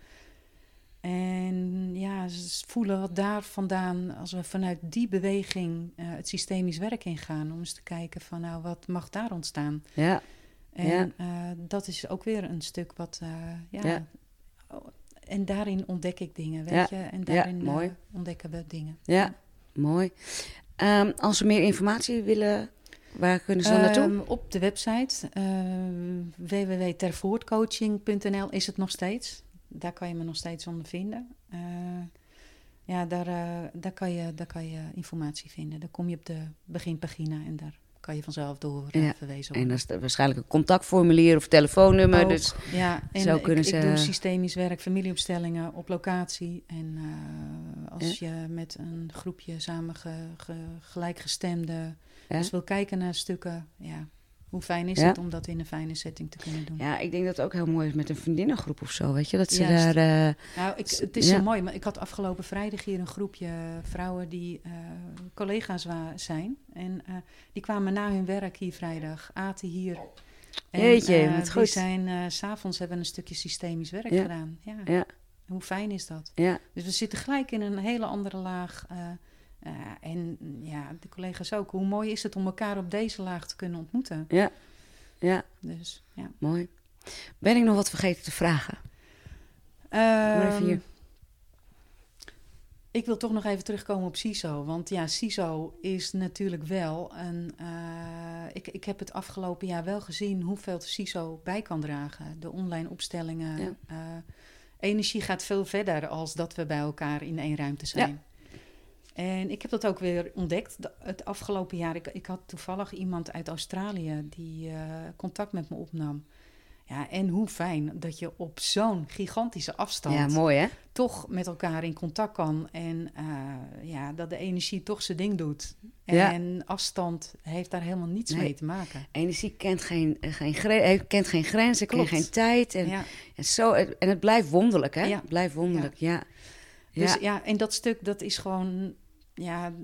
En ja, ze voelen wat daar vandaan, als we vanuit die beweging uh, het systemisch werk ingaan, om eens te kijken van nou, wat mag daar ontstaan? Ja. En Ja. uh, dat is ook weer een stuk wat, uh, ja, Ja. oh, en daarin ontdek ik dingen, weet Ja. je? En Ja, daarin mooi. uh, ontdekken we dingen. Ja, mooi. Um, als we meer informatie willen, waar kunnen ze dan naartoe? Um, op de website uh, w w w punt tervoortcoaching punt n l is het nog steeds. Daar kan je me nog steeds onder vinden. Uh, ja, daar, uh, daar, kan je, daar kan je informatie vinden. Dan kom je op de beginpagina en daar kan je vanzelf door uh, Ja, verwezen en worden. dat is waarschijnlijk een contactformulier of telefoonnummer. Ook, Dus ja, en zo ik, kunnen ik ze- doe systemisch werk, familieopstellingen op locatie. En uh, als je met een groepje samen ge, ge, gelijkgestemden Ja. dus wil kijken naar stukken, ja, hoe fijn is Ja. het om dat in een fijne setting te kunnen doen. ja, ik denk dat het ook heel mooi is met een vriendinnengroep of zo, weet je? Dat ze Juist. daar... eh, Nou, ik, het is Ja. zo mooi, maar ik had afgelopen vrijdag hier een groepje vrouwen die uh, collega's wa- zijn. En uh, die kwamen na hun werk hier vrijdag, aten hier. En, Jeetje, uh, wat die goed. zijn, uh, 's avonds hebben een stukje systemisch werk Ja. gedaan. Ja. ja, Hoe fijn is dat? ja, Dus we zitten gelijk in een hele andere laag. Uh, uh, en ja, de collega's ook. Hoe mooi is het om elkaar op deze laag te kunnen ontmoeten? ja, ja, Dus ja. mooi. Ben ik nog wat vergeten te vragen? Maar even Ehm, hier. Ik wil toch nog even terugkomen op C I S O. Want ja, C I S O is natuurlijk wel een... Uh, ik, ik heb het afgelopen jaar wel gezien hoeveel C I S O bij kan dragen. De online opstellingen. Ja. Uh, energie gaat veel verder als dat we bij elkaar in één ruimte zijn. Ja. En ik heb dat ook weer ontdekt de- het afgelopen jaar. Ik, ik had toevallig iemand uit Australië die uh, contact met me opnam. Ja, en hoe fijn dat je op zo'n gigantische afstand Ja, mooi hè? toch met elkaar in contact kan. En uh, ja, dat de energie toch zijn ding doet. En Ja. afstand heeft daar helemaal niets Nee. mee te maken. Energie kent geen, eh, geen, gre- eh, kent geen grenzen, kent Klopt. geen tijd. En, Ja. en, zo, en het blijft wonderlijk, hè? Ja. Het blijft wonderlijk, ja. Dus Ja. ja. en dat stuk, dat is gewoon... Ja,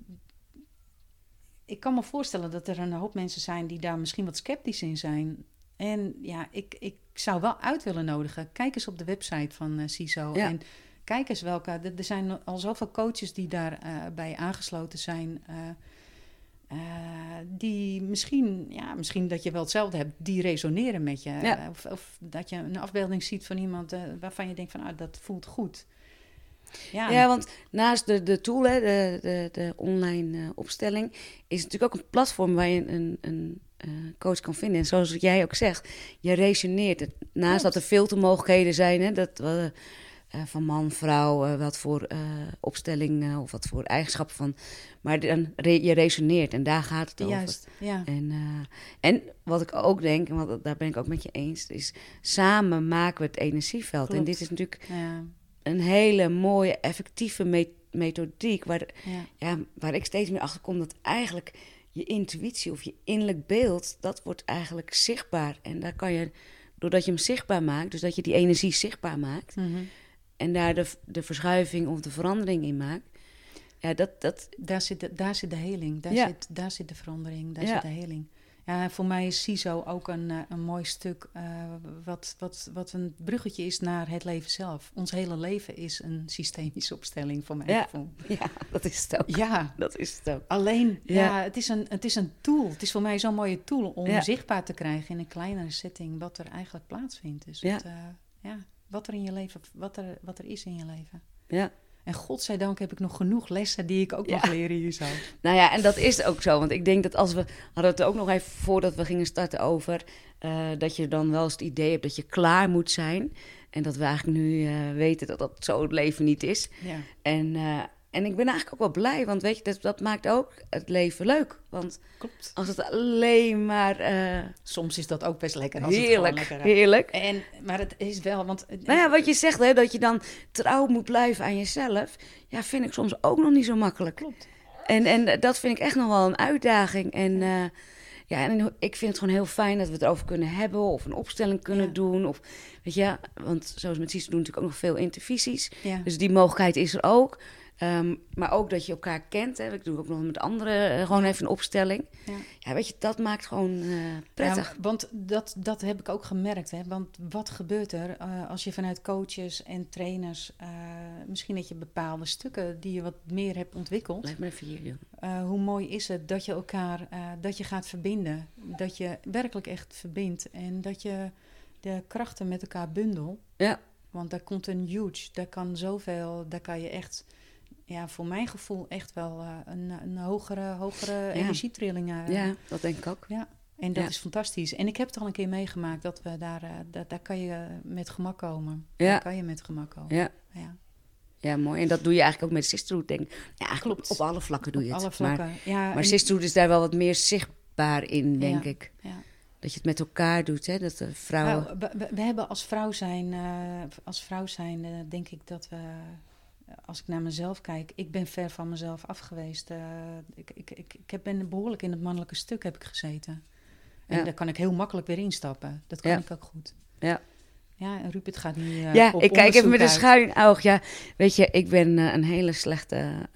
ik kan me voorstellen dat er een hoop mensen zijn die daar misschien wat sceptisch in zijn. En ja, ik, ik zou wel uit willen nodigen. Kijk eens op de website van uh, C I S O. Ja. En kijk eens welke... Er, er zijn al zoveel coaches die daarbij uh, bij aangesloten zijn. Uh, uh, die misschien... Ja, misschien dat je wel hetzelfde hebt. Die resoneren met je. Ja. Uh, of, of dat je een afbeelding ziet van iemand uh, waarvan je denkt van... Ah, dat voelt goed. Ja, Ja, want naast de, de tool, hè, de, de, de online uh, opstelling, is het natuurlijk ook een platform waar je een, een uh, coach kan vinden. En zoals jij ook zegt, je resoneert. Het, naast Klopt. dat er filtermogelijkheden zijn, hè, dat, uh, uh, van man, vrouw, uh, wat voor uh, opstelling uh, of wat voor eigenschappen van. Maar dan re- je resoneert en daar gaat het over. juist. Ja. En, uh, en wat ik ook denk, en wat, daar ben ik ook met je eens, is samen maken we het energieveld. Klopt. En dit is natuurlijk Ja. een hele mooie, effectieve me- methodiek waar, Ja. ja, waar ik steeds meer achter kom dat eigenlijk je intuïtie of je innerlijk beeld, dat wordt eigenlijk zichtbaar. En daar kan je, doordat je hem zichtbaar maakt, dus dat je die energie zichtbaar maakt Mm-hmm. en daar de, de verschuiving of de verandering in maakt, ja, dat, dat, Daar zit de, daar zit de heling, daar, Ja. zit, daar zit de verandering, daar Ja. zit de heling. Ja, voor mij is C I S O ook een, uh, een mooi stuk uh, wat, wat, wat een bruggetje is naar het leven zelf. Ons hele leven is een systemische opstelling voor mijn Ja. gevoel. ja, dat is het ook. Ja, Dat is het ook. alleen, ja, Ja. het, is een, het is een tool. Het is voor mij zo'n mooie tool om Ja. zichtbaar te krijgen in een kleinere setting wat er eigenlijk plaatsvindt. Dus Ja. het, uh, ja, wat er in je leven, wat er, wat er is in je leven. Ja. En godzijdank heb ik nog genoeg lessen die ik ook Ja. mag leren hier zo. Nou ja, en dat is ook zo. Want ik denk dat als we... hadden het er ook nog even voordat we gingen starten over... Uh, dat je dan wel eens het idee hebt dat je klaar moet zijn. En dat we eigenlijk nu uh, weten dat dat zo het leven niet is. Ja. En, uh, en ik ben eigenlijk ook wel blij, want weet je, dat, dat maakt ook het leven leuk. Want Klopt. als het alleen maar... Uh, Soms is dat ook best lekker. Als heerlijk, het lekker, heerlijk. En, maar het is wel, want... Nou ja, wat je zegt, hè, dat je dan trouw moet blijven aan jezelf, ja, vind ik soms ook nog niet zo makkelijk. Klopt. En, en dat vind ik echt nog wel een uitdaging. En uh, ja, en ik vind het gewoon heel fijn dat we het erover kunnen hebben of een opstelling kunnen ja. doen. Of, weet je, want zoals met Sies doen natuurlijk ook nog veel intervisies. Ja. Dus die mogelijkheid is er ook. Um, maar ook dat je elkaar kent. Hè. Ik doe ook nog met anderen uh, gewoon even een opstelling. Ja. ja, weet je, dat maakt gewoon uh, prettig. Ja, want dat, dat heb ik ook gemerkt. Hè. Want wat gebeurt er uh, als je vanuit coaches en trainers... Uh, misschien dat je bepaalde stukken die je wat meer hebt ontwikkeld... Lijkt me even hier, joh. Uh, hoe mooi is het dat je elkaar, uh, dat je gaat verbinden. Dat je werkelijk echt verbindt. En dat je de krachten met elkaar bundelt. Ja. Want daar komt een huge, daar kan zoveel, daar kan je echt... Ja, voor mijn gevoel echt wel uh, een, een hogere, hogere ja. energietrilling. Uh, ja, dat denk ik ook. Ja, en dat ja. is fantastisch. En ik heb het al een keer meegemaakt dat we daar, uh, dat, daar kan je met gemak komen. Ja. Daar kan je met gemak komen. Ja. Ja. Ja, mooi. En dat doe je eigenlijk ook met Sisterhood, denk ik. Ja, klopt. Op alle vlakken doe je op het. Alle vlakken. Maar, ja, maar en... Sisterhood is daar wel wat meer zichtbaar in, denk ja. ik. Ja. Dat je het met elkaar doet, hè? Dat de vrouwen... Nou, we, we hebben als vrouw zijn, uh, als vrouw zijn, uh, denk ik dat we... Als ik naar mezelf kijk, ik ben ver van mezelf af geweest. Uh, ik, ik, ik, ik ben behoorlijk in het mannelijke stuk heb ik gezeten. En ja. daar kan ik heel makkelijk weer instappen. Dat kan ja. ik ook goed. Ja. Ja, en Rupert gaat nu uh, ja, op ik kijk even met een uit. schuin oog. Ja, weet je, ik ben uh, een hele slechte... Uh,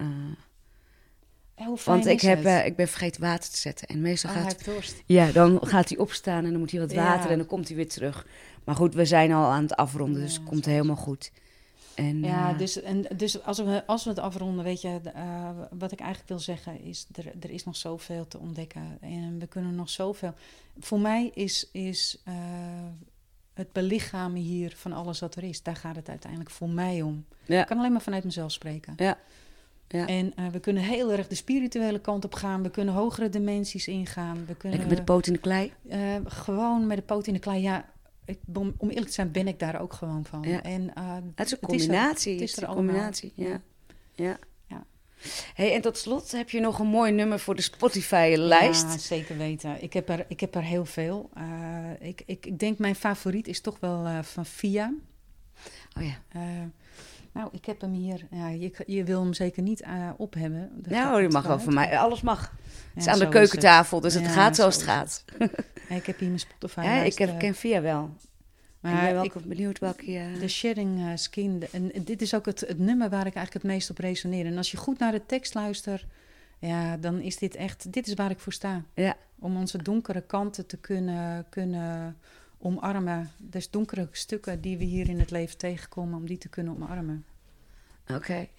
ja, hoe fijn want ik, is heb, het? uh, ik ben vergeten water te zetten. En meestal oh, gaat... hij heeft dorst. Ja, dan gaat hij opstaan en dan moet hij wat water Ja. en dan komt hij weer terug. Maar goed, we zijn al aan het afronden, dus Ja, het komt zo. helemaal goed. En, Ja, uh, dus, en, dus als, we, als we het afronden, weet je, uh, wat ik eigenlijk wil zeggen is, er, er is nog zoveel te ontdekken. En we kunnen nog zoveel... Voor mij is, is uh, het belichamen hier van alles wat er is, daar gaat het uiteindelijk voor mij om. ja. Ik kan alleen maar vanuit mezelf spreken. Ja. Ja. En uh, we kunnen heel erg de spirituele kant op gaan. We kunnen hogere dimensies ingaan. We kunnen, Lekker met de poot in de klei. Uh, gewoon met de poot in de klei, ja... Ik, om, om eerlijk te zijn ben ik daar ook gewoon van. Ja. En, uh, het is een combinatie. Het is er, het is er een combinatie, ja. ja. ja. ja. Hey, en tot slot heb je nog een mooi nummer voor de Spotify-lijst. Ja, zeker weten. Ik heb er, ik heb er heel veel. Uh, ik, ik, ik denk mijn favoriet is toch wel uh, van Via. Oh ja. Uh, nou, ik heb hem hier. Ja, je, je wil hem zeker niet uh, op hebben. Dat nou, je mag wel van mij. Alles mag. Ja, het is aan de keukentafel, dus het ja, gaat zoals het gaat. Het. Ja, ik heb hier mijn Spotify. Ja, ik heb, ken Via wel. Maar ik ben wel ik, benieuwd welke je... De Shedding uh, Skin. De, en dit is ook het, het nummer waar ik eigenlijk het meest op resoneer. En als je goed naar de tekst luistert, ja, dan is dit echt... Dit is waar ik voor sta. Ja. Om onze donkere kanten te kunnen, kunnen omarmen. Dus donkere stukken die we hier in het leven tegenkomen, om die te kunnen omarmen. Oké. Okay.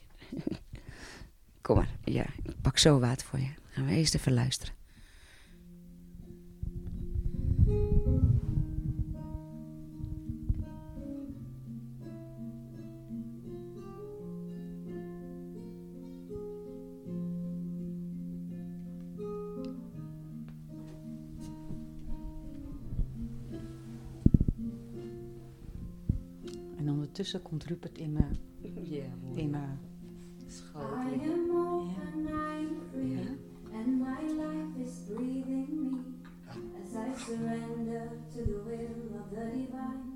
Kom maar. Ja, ik pak zo water voor je. Gaan we eerst even luisteren. En ondertussen komt Rupert in mijn yeah, in mijn schoot. I am open, I am free, yeah. And my life is breathing me as I surrender to the will of the divine.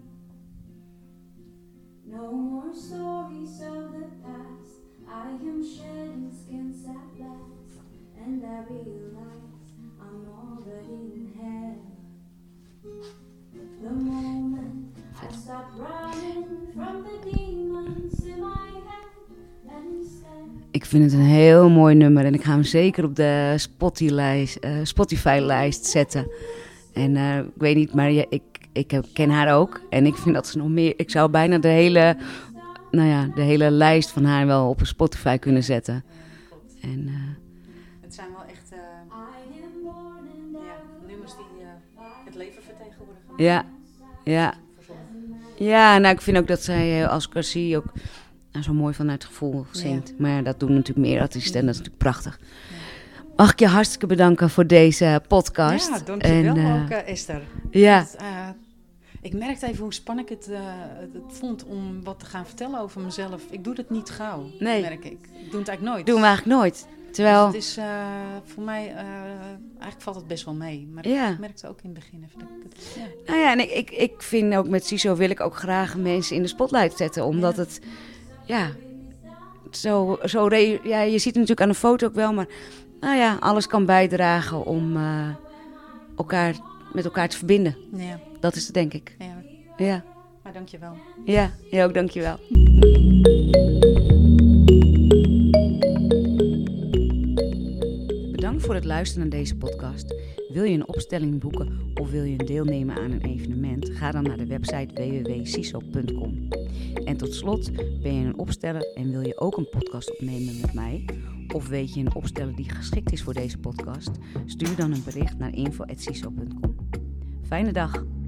No more stories of the past. I am shedding skins at last, and I realize I'm already in heaven. The moment I stop running from the demons in my head and instead. Ik vind het een heel mooi nummer en ik ga hem zeker op de Spotify-lijst, uh, Spotify-lijst zetten. En uh, ik weet niet, maar ja, ik, ik ken haar ook en ik vind dat ze nog meer... Ik zou bijna de hele, nou ja, de hele lijst van haar wel op een Spotify kunnen zetten. Ja, en, uh, het zijn wel echt uh, ja, nummers die uh, het leven vertegenwoordigen. Ja, ja. Ja, nou ik vind ook dat zij als Cassie ook nou, zo mooi vanuit het gevoel zingt. Ja. Maar ja, dat doen natuurlijk meer artiesten en dat is natuurlijk prachtig. Mag ik je hartstikke bedanken voor deze podcast. Ja, dankjewel en, uh, ook uh, Esther. Ja. Dat, uh, Ik merkte even hoe spannend ik het, uh, het, het vond om wat te gaan vertellen over mezelf. Ik doe dat niet gauw, Nee. merk ik. Ik doe het eigenlijk nooit. Doen we eigenlijk nooit. Terwijl... Dus het is uh, voor mij, uh, eigenlijk valt het best wel mee. Maar Ja. ik merkte ook in het begin even dat ik het... Ja. Nou ja, en ik, ik, ik vind ook met CISO wil ik ook graag mensen in de spotlight zetten. Omdat Ja. het, ja, zo, zo re- ja, je ziet het natuurlijk aan de foto ook wel. Maar nou ja, alles kan bijdragen om uh, elkaar met elkaar te verbinden. Ja. Dat is het, denk ik. Ja. Ja, Maar dankjewel. ja, jij ook, dankjewel. Bedankt voor het luisteren naar deze podcast. Wil je een opstelling boeken of wil je deelnemen aan een evenement? Ga dan naar de website w w w punt ciso punt com. En tot slot, ben je een opsteller en wil je ook een podcast opnemen met mij? Of weet je een opsteller die geschikt is voor deze podcast? Stuur dan een bericht naar info at ciso punt com. Fijne dag!